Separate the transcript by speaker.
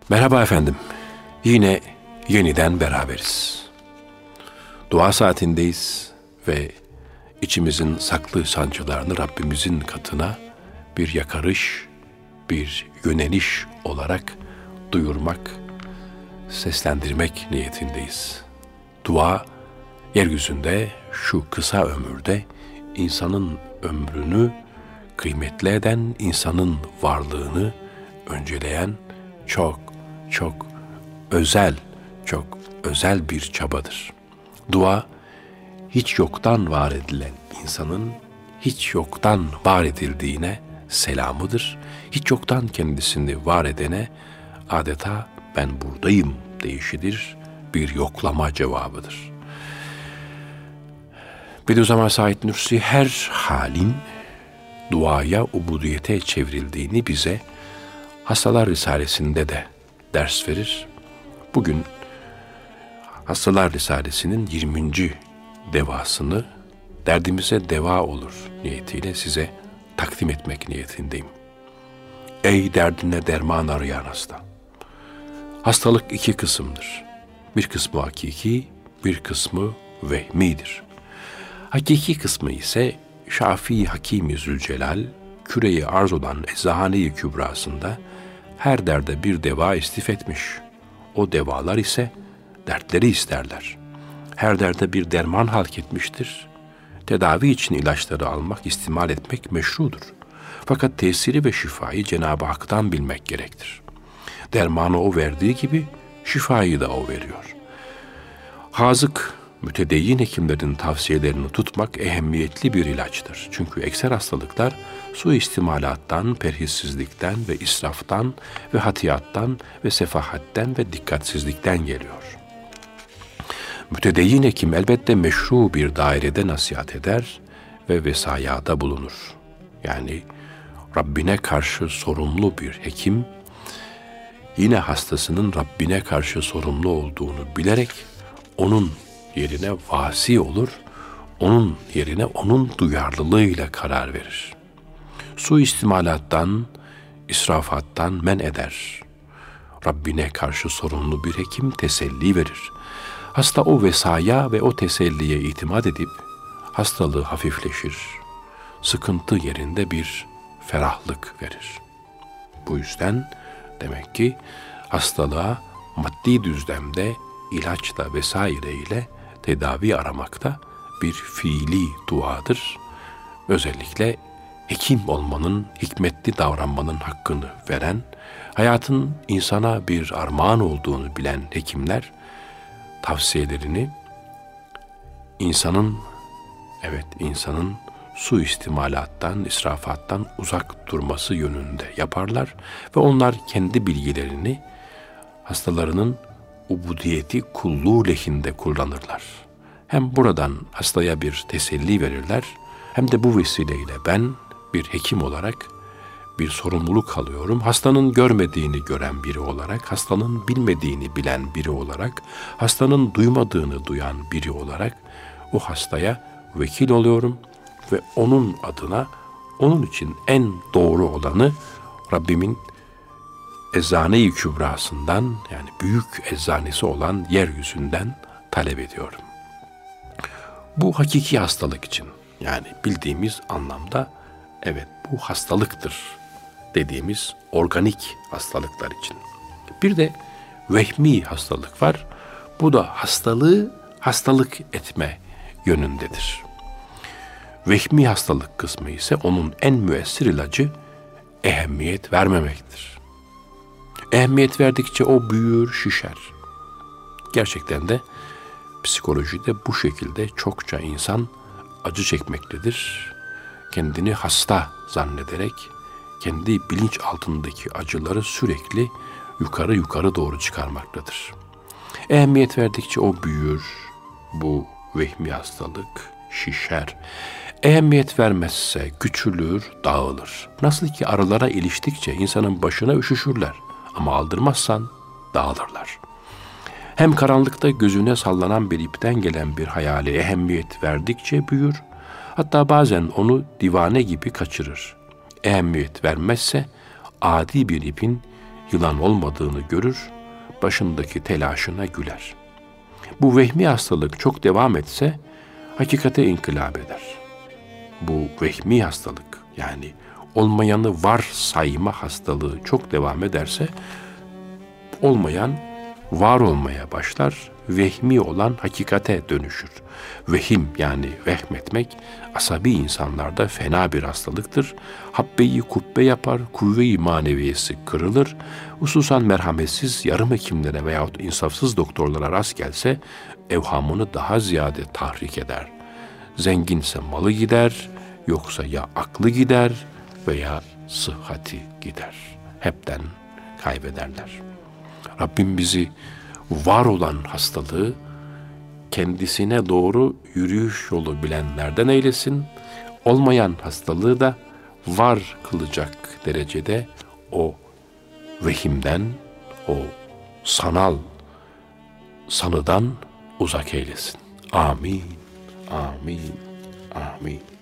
Speaker 1: Merhaba efendim. Yine yeniden beraberiz. Dua saatindeyiz ve içimizin saklı sancılarını Rabbimizin katına bir yakarış, bir yöneliş olarak duyurmak, seslendirmek niyetindeyiz. Dua, yeryüzünde şu kısa ömürde insanın ömrünü kıymetli eden, insanın varlığını önceleyen çok özel bir çabadır. Dua, hiç yoktan var edilen insanın hiç yoktan var edildiğine selamıdır. Hiç yoktan kendisini var edene adeta ben buradayım deyişidir, bir yoklama cevabıdır. Bediüzzaman Said Nursi her halin duaya, ubudiyete çevrildiğini bize Hastalar Risalesi'nde de ders verir. Bugün Hastalar Risalesi'nin 20. devasını derdimize deva olur niyetiyle size takdim etmek niyetindeyim. Ey derdine derman arayan hasta! Hastalık iki kısımdır. Bir kısmı hakiki, bir kısmı vehmidir. Hakiki kısmı ise Şafii Hakim-i Zülcelal, küreyi arz olan Eczahane-i Kübrası'nda her derde bir deva istif etmiş. O devalar ise dertleri isterler. Her derde bir derman halk etmiştir. Tedavi için ilaçları almak, istimal etmek meşrudur. Fakat tesiri ve şifayı Cenab-ı Hak'tan bilmek gerektir. Dermanı o verdiği gibi şifayı da o veriyor. Hazık, mütedeyyin hekimlerin tavsiyelerini tutmak ehemmiyetli bir ilaçtır. Çünkü ekser hastalıklar suistimalattan, perhissizlikten ve israftan ve hatiyattan ve sefahatten ve dikkatsizlikten geliyor. Mütedeyyin hekim elbette meşru bir dairede nasihat eder ve vesayada bulunur. Yani Rabbine karşı sorumlu bir hekim, yine hastasının Rabbine karşı sorumlu olduğunu bilerek onun yerine vasi olur, onun yerine onun duyarlılığıyla karar verir. Suistimalattan, israfattan men eder. Rabbine karşı sorumlu bir hekim teselli verir. Hasta o vesaya ve o teselliye itimat edip hastalığı hafifleşir. Sıkıntı yerinde bir ferahlık verir. Bu yüzden demek ki hastalığa maddi düzlemde ilaçla vesaire ile tedavi aramakta bir fiili duadır. Özellikle hekim olmanın, hikmetli davranmanın hakkını veren, hayatın insana bir armağan olduğunu bilen hekimler, tavsiyelerini insanın suistimalattan, israfattan uzak durması yönünde yaparlar ve onlar kendi bilgilerini hastalarının ubudiyeti, kulluğu lehinde kullanırlar. Hem buradan hastaya bir teselli verirler, hem de bu vesileyle ben bir hekim olarak bir sorumluluk alıyorum. Hastanın görmediğini gören biri olarak, hastanın bilmediğini bilen biri olarak, hastanın duymadığını duyan biri olarak o hastaya vekil oluyorum ve onun adına, onun için en doğru olanı Rabbimin Eczane-i Kübrası'ndan, yani büyük eczanesi olan yeryüzünden talep ediyorum. Bu hakiki hastalık için, yani bildiğimiz anlamda evet bu hastalıktır dediğimiz organik hastalıklar için. Bir de vehmi hastalık var. Bu da hastalığı hastalık etme yönündedir. Vehmi hastalık kısmı ise onun en müessir ilacı ehemmiyet vermemektir. Ehemmiyet verdikçe o büyür, şişer. Gerçekten de psikolojide bu şekilde çokça insan acı çekmektedir. Kendini hasta zannederek kendi bilinç altındaki acıları sürekli yukarı doğru çıkarmaktadır. Ehemmiyet verdikçe o büyür, bu vehmi hastalık şişer. Ehemmiyet vermezse küçülür, dağılır. Nasıl ki arılara iliştikçe insanın başına üşüşürler ama aldırmazsan dağılırlar. Hem karanlıkta gözüne sallanan bir ipten gelen bir hayale ehemmiyet verdikçe büyür, hatta bazen onu divane gibi kaçırır. Ehemmiyet vermezse adi bir ipin yılan olmadığını görür, başındaki telaşına güler. Bu vehmi hastalık çok devam etse hakikate inkılap eder. Bu vehmi hastalık, yani olmayanı var sayma hastalığı çok devam ederse olmayan var olmaya başlar, vehmi olan hakikate dönüşür. Vehim, yani vehmetmek, asabi insanlarda fena bir hastalıktır. Habbeyi kubbe yapar, kuvve-i maneviyesi kırılır. Hususan merhametsiz yarım hekimlere veyahut insafsız doktorlara rast gelse evhamını daha ziyade tahrik eder. Zenginse malı gider, yoksa ya aklı gider veya sıhhati gider. Hepten kaybederler. Rabbim bizi var olan hastalığı kendisine doğru yürüyüş yolu bilenlerden eylesin. Olmayan hastalığı da var kılacak derecede o vehimden, o sanıdan uzak eylesin. Amin, amin, amin.